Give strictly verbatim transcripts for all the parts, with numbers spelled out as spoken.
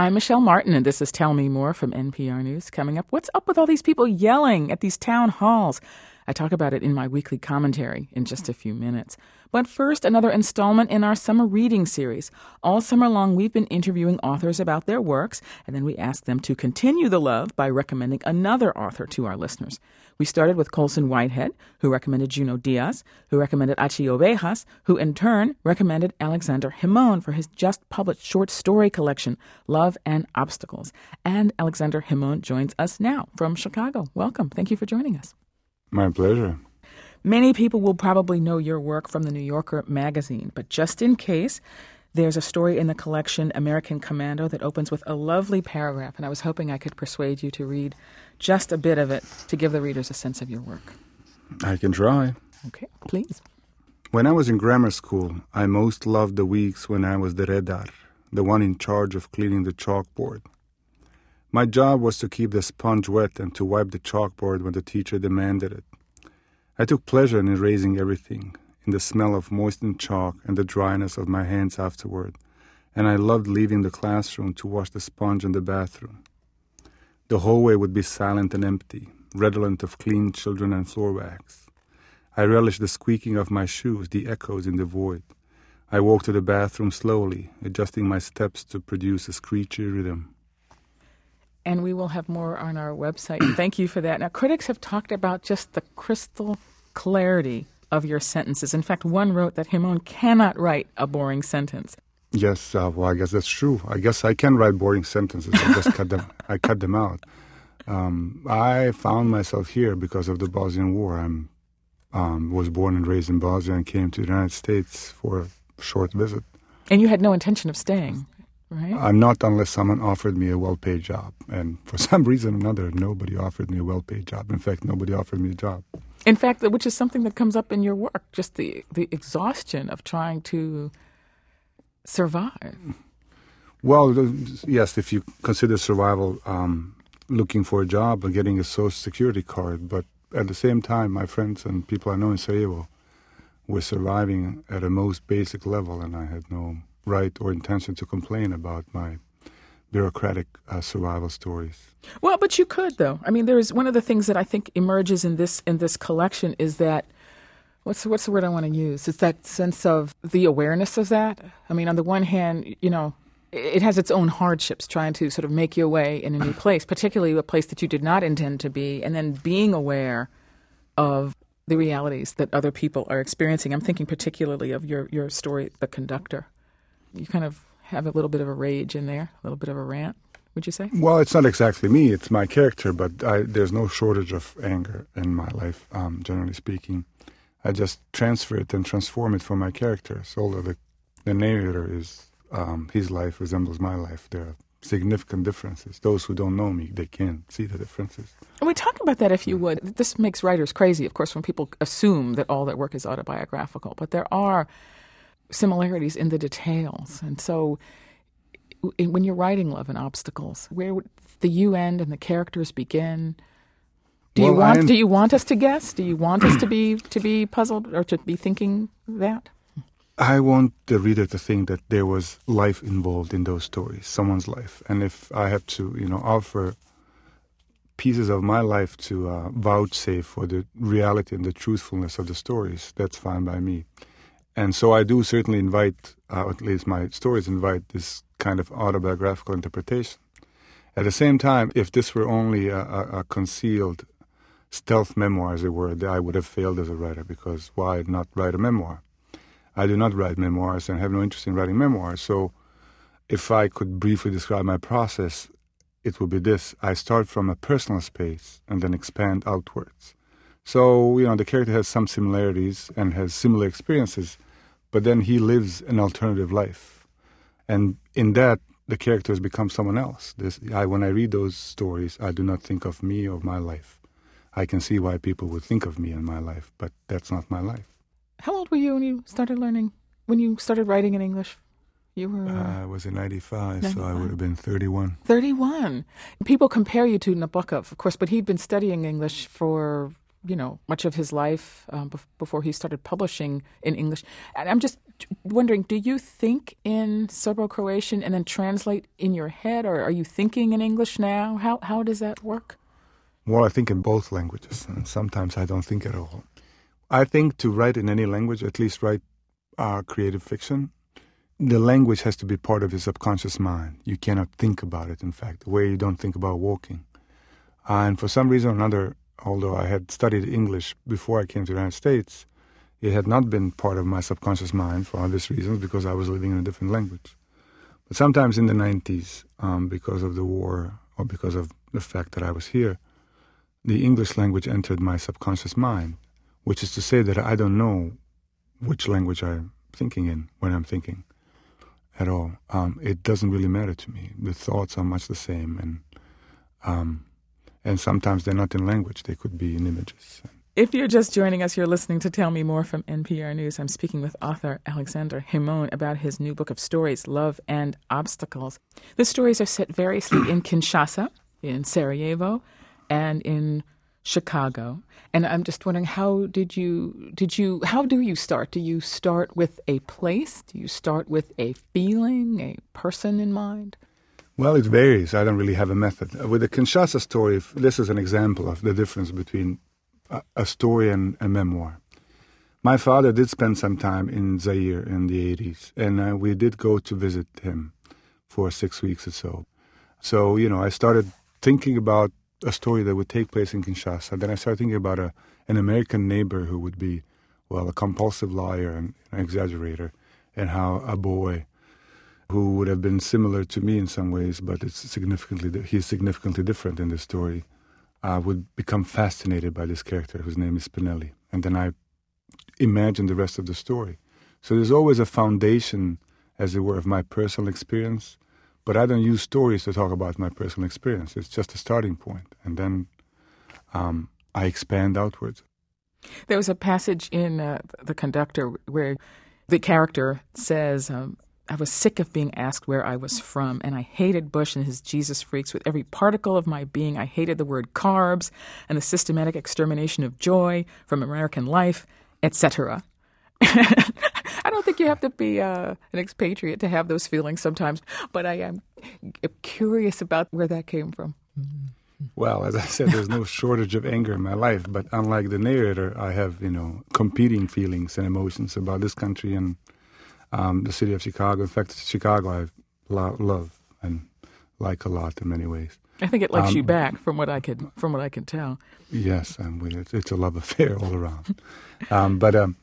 I'm Michelle Martin, and this is Tell Me More from N P R News. Coming up, what's up with all these people yelling at these town halls? I talk about it in my weekly commentary in just a few minutes. But first, another installment in our summer reading series. All summer long, we've been interviewing authors about their works, and then we ask them to continue the love by recommending another author to our listeners. We started with Colson Whitehead, who recommended Junot Diaz, who recommended Achi Ovejas, who in turn recommended Alexander Gimón for his just-published short story collection, Love and Obstacles. And Alexander Gimón joins us now from Chicago. Welcome. Thank you for joining us. My pleasure. Many people will probably know your work from the New Yorker magazine, but just in case, there's a story in the collection, American Commando, that opens with a lovely paragraph, and I was hoping I could persuade you to read just a bit of it to give the readers a sense of your work. I can try. Okay, please. When I was in grammar school, I most loved the weeks when I was the redar, the one in charge of cleaning the chalkboard. My job was to keep the sponge wet and to wipe the chalkboard when the teacher demanded it. I took pleasure in erasing everything, in the smell of moistened chalk and the dryness of my hands afterward, and I loved leaving the classroom to wash the sponge in the bathroom. The hallway would be silent and empty, redolent of clean children and floor wax. I relished the squeaking of my shoes, the echoes in the void. I walked to the bathroom slowly, adjusting my steps to produce a screechy rhythm. And we will have more on our website. Thank you for that. Now, critics have talked about just the crystal clarity of your sentences. In fact, one wrote that Gimón cannot write a boring sentence. Yes, uh, well, I guess that's true. I guess I can write boring sentences. I just cut them. I cut them out. Um, I found myself here because of the Bosnian War. I um, was born and raised in Bosnia and came to the United States for a short visit. And you had no intention of staying, right? I'm not unless someone offered me a well-paid job. And for some reason or another, nobody offered me a well-paid job. In fact, nobody offered me a job. In fact, which is something that comes up in your work, just the, the exhaustion of trying to survive. Well, yes, if you consider survival um, looking for a job or getting a social security card. But at the same time, my friends and people I know in Sarajevo were surviving at a most basic level, and I had no right or intention to complain about my bureaucratic uh, survival stories. Well, but you could, though. I mean, there is one of the things that I think emerges in this in this collection is that, what's what's the word I want to use? It's that sense of the awareness of that. I mean, on the one hand, you know, it has its own hardships trying to sort of make your way in a new place, particularly a place that you did not intend to be, and then being aware of the realities that other people are experiencing. I'm thinking particularly of your, your story, The Conductor. You kind of have a little bit of a rage in there, a little bit of a rant, would you say? Well, it's not exactly me. It's my character, but I, there's no shortage of anger in my life, um, generally speaking. I just transfer it and transform it for my characters. Although the, the narrator is, um, his life resembles my life. There are significant differences. Those who don't know me, they can't see the differences. And we talk about that, if you would. This makes writers crazy, of course, when people assume that all their work is autobiographical. But there are similarities in the details. And so when you're writing Love and Obstacles, where would the you end and the characters begin? Do well, you want am... do you want us to guess? Do you want us to be to be puzzled or to be thinking that? I want the reader to think that there was life involved in those stories, someone's life. And if I have to, you know, offer pieces of my life to uh, vouchsafe for the reality and the truthfulness of the stories, that's fine by me. And so I do certainly invite, uh, at least my stories invite this kind of autobiographical interpretation. At the same time, if this were only a, a, a concealed stealth memoir, as it were, I would have failed as a writer, because why not write a memoir? I do not write memoirs and have no interest in writing memoirs. So if I could briefly describe my process, it would be this. I start from a personal space and then expand outwards. So, you know, the character has some similarities and has similar experiences, but then he lives an alternative life. And in that, the characters become someone else. This, I, when I read those stories, I do not think of me or my life. I can see why people would think of me and my life, but that's not my life. How old were you when you started learning, when you started writing in English? You were... Uh, I was in ninety-five, ninety-five, so I would have been thirty-one. thirty-one. People compare you to Nabokov, of course, but he'd been studying English for you know, much of his life um, bef- before he started publishing in English. And I'm just wondering, do you think in Serbo-Croatian and then translate in your head, or are you thinking in English now? How how does that work? Well, I think in both languages, and sometimes I don't think at all. I think to write in any language, at least write uh, creative fiction, the language has to be part of your subconscious mind. You cannot think about it, in fact, the way you don't think about walking. Uh, and for some reason or another, although I had studied English before I came to the United States, it had not been part of my subconscious mind for obvious reasons, because I was living in a different language. But sometimes in the nineties, um, because of the war or because of the fact that I was here, the English language entered my subconscious mind, which is to say that I don't know which language I'm thinking in when I'm thinking at all. Um, it doesn't really matter to me. The thoughts are much the same, and um, and sometimes they're not in language. They could be in images. If you're just joining us, you're listening to Tell Me More from N P R News. I'm speaking with author Alexander Hemon about his new book of stories, Love and Obstacles. The stories are set variously in Kinshasa, in Sarajevo, and in Chicago. And I'm just wondering, how did you, did you, how do you start? Do you start with a place? Do you start with a feeling, a person in mind? Well, it varies. I don't really have a method. With the Kinshasa story, this is an example of the difference between a, a story and a memoir. My father did spend some time in Zaire in the eighties, and uh, we did go to visit him for six weeks or so. So, you know, I started thinking about a story that would take place in Kinshasa. Then I started thinking about a, an American neighbor who would be, well, a compulsive liar and an exaggerator, and how a boy who would have been similar to me in some ways, but it's significantly he's significantly different in this story, uh, would become fascinated by this character whose name is Spinelli. And then I imagined the rest of the story. So there's always a foundation, as it were, of my personal experience. But I don't use stories to talk about my personal experience. It's just a starting point. And then um, I expand outwards. There was a passage in uh, The Conductor where the character says, um, I was sick of being asked where I was from, and I hated Bush and his Jesus freaks with every particle of my being. I hated the word carbs and the systematic extermination of joy from American life, et cetera. I don't think you have to be uh, an expatriate to have those feelings sometimes, but I am curious about where that came from. Well, as I said, there's no shortage of anger in my life, but unlike the narrator, I have, you know, competing feelings and emotions about this country and um, the city of Chicago. In fact, Chicago I lo- love and like a lot in many ways. I think it likes um, you back, from what I could, from what I can tell. Yes, and it's, it's a love affair all around. um, but um,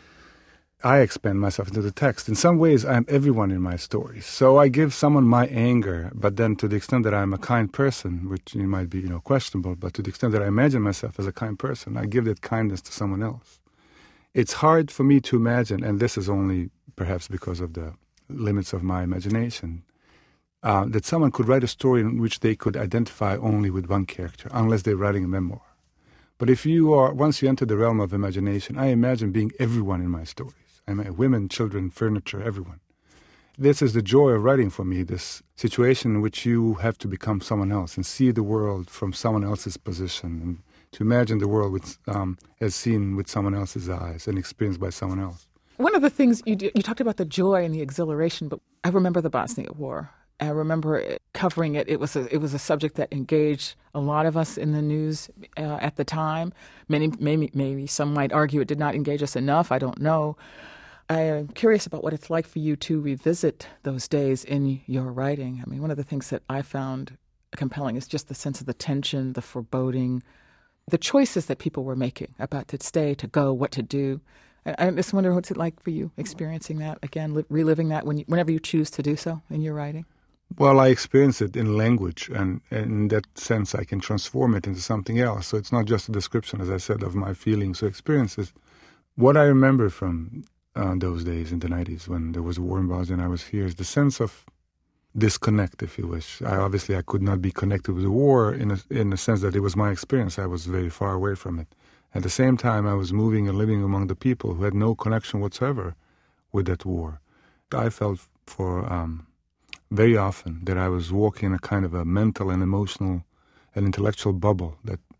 I expand myself into the text. In some ways, I'm everyone in my stories. So I give someone my anger, but then to the extent that I'm a kind person, which might be, you know, questionable, but to the extent that I imagine myself as a kind person, I give that kindness to someone else. It's hard for me to imagine, and this is only perhaps because of the limits of my imagination, uh, that someone could write a story in which they could identify only with one character, unless they're writing a memoir. But if you are, once you enter the realm of imagination, I imagine being everyone in my stories. I mean, women, children, furniture, everyone. This is the joy of writing for me, this situation in which you have to become someone else and see the world from someone else's position, and to imagine the world with, um, as seen with someone else's eyes and experienced by someone else. One of the things you did, you talked about the joy and the exhilaration, but I remember the Bosnia War. I remember it, covering it. It was a it was a subject that engaged a lot of us in the news uh, at the time. Many, maybe, maybe some might argue it did not engage us enough. I don't know. I am curious about what it's like for you to revisit those days in your writing. I mean, one of the things that I found compelling is just the sense of the tension, the foreboding, the choices that people were making about to stay, to go, what to do. I, I just wonder what's it like for you experiencing that again, li- reliving that when you, whenever you choose to do so in your writing. Well, I experience it in language, and, and in that sense I can transform it into something else. So it's not just a description, as I said, of my feelings or experiences. What I remember from uh, those days in the nineties when there was a war in Bosnia and I was here is the sense of disconnect, if you wish. I, obviously, I could not be connected with the war in a, in the sense that it was my experience. I was very far away from it. At the same time, I was moving and living among the people who had no connection whatsoever with that war. I felt for... Um, very often that I was walking in a kind of a mental and emotional and intellectual bubble that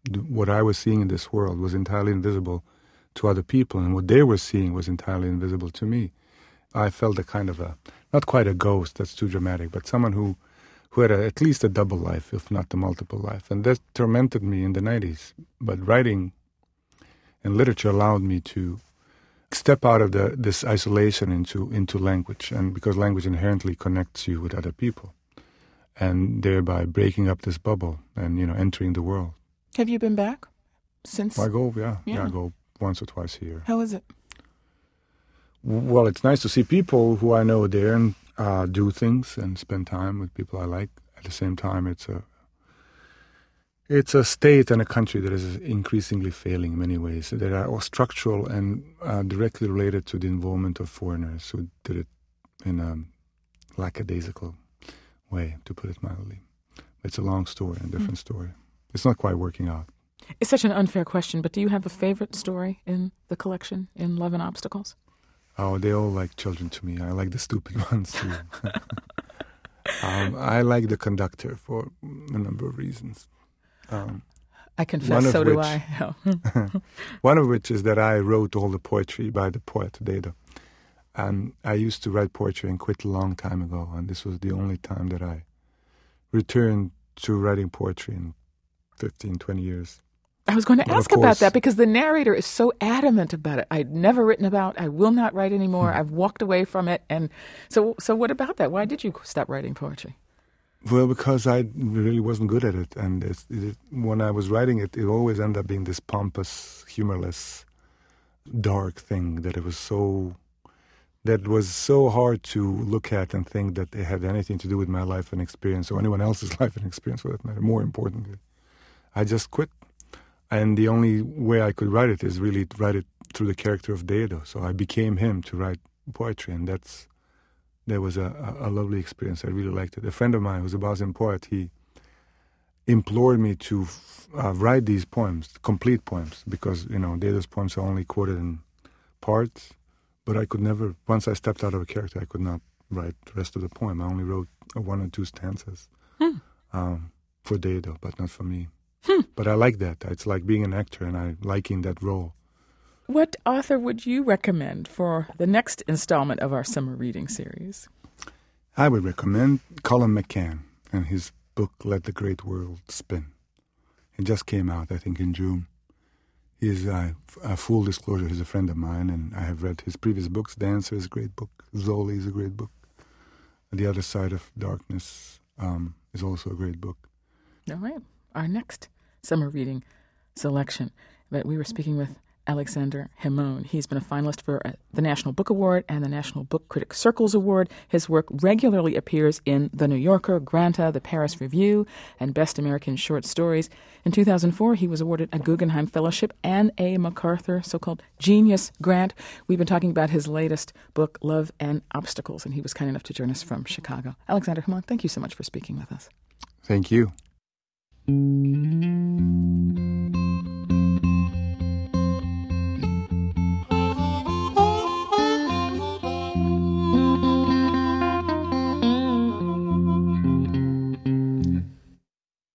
th- what I was seeing in this world was entirely invisible to other people, and what they were seeing was entirely invisible to me. I felt a kind of a, not quite a ghost, that's too dramatic, but someone who, who had a, at least a double life, if not a multiple life. And that tormented me in the nineties. But writing and literature allowed me to step out of the, this isolation into, into language, and because language inherently connects you with other people, and thereby breaking up this bubble and, you know, entering the world. Have you been back since? I go, yeah, yeah, Yeah. I go once or twice a year. How is it? Well, it's nice to see people who I know there and uh, do things and spend time with people I like. At the same time, it's a it's a state and a country that is increasingly failing in many ways, that are all structural and uh, directly related to the involvement of foreigners who did it in a lackadaisical way, to put it mildly. It's a long story, a different mm. story. It's not quite working out. It's such an unfair question, but do you have a favorite story in the collection, in Love and Obstacles? Oh, they all like children to me. I like the stupid ones too. um, I like The Conductor for a number of reasons. Um, I confess, so do which, I. One of which is that I wrote all the poetry by the poet Dedo. And I used to write poetry and quit a long time ago. And this was the only time that I returned to writing poetry in fifteen, twenty years. I was going to But ask of about course- that because the narrator is so adamant about it. I'd never written about, I will not write anymore. Hmm. I've walked away from it. And so, so what about that? Why did you stop writing poetry? Well, because I really wasn't good at it. And it's, it, when I was writing it, it always ended up being this pompous, humorless, dark thing that it was so... that was so hard to look at and think that it had anything to do with my life and experience, or anyone else's life and experience for that matter, more importantly. I just quit. And the only way I could write it is really to write it through the character of Dedo. So I became him to write poetry, and that's that was a, a, a lovely experience. I really liked it. A friend of mine who's a Bosnian poet, he implored me to uh, write these poems, complete poems, because, you know, Dedo's poems are only quoted in parts. But I could never, once I stepped out of a character, I could not write the rest of the poem. I only wrote one or two stanzas Hmm. um, for Dedo, but not for me. Hmm. But I like that. It's like being an actor, and I liking that role. What author would you recommend for the next installment of our summer reading series? I would recommend Colin McCann and his book, Let the Great World Spin. It just came out, I think, in June. He's, uh, a full disclosure, he's a friend of mine, and I have read his previous books. Dancer is a great book. Zoli is a great book. The Other Side of Darkness um, is also a great book. All right. Our next summer reading selection that we were speaking with Alexander Himon. He's been a finalist for uh, the National Book Award and the National Book Critics Circles Award. His work regularly appears in The New Yorker, Granta, The Paris Review, and Best American Short Stories. In two thousand four, he was awarded a Guggenheim Fellowship and a MacArthur so-called Genius Grant. We've been talking about his latest book, Love and Obstacles, and he was kind enough to join us from Chicago. Alexander Himon, thank you so much for speaking with us. Thank you.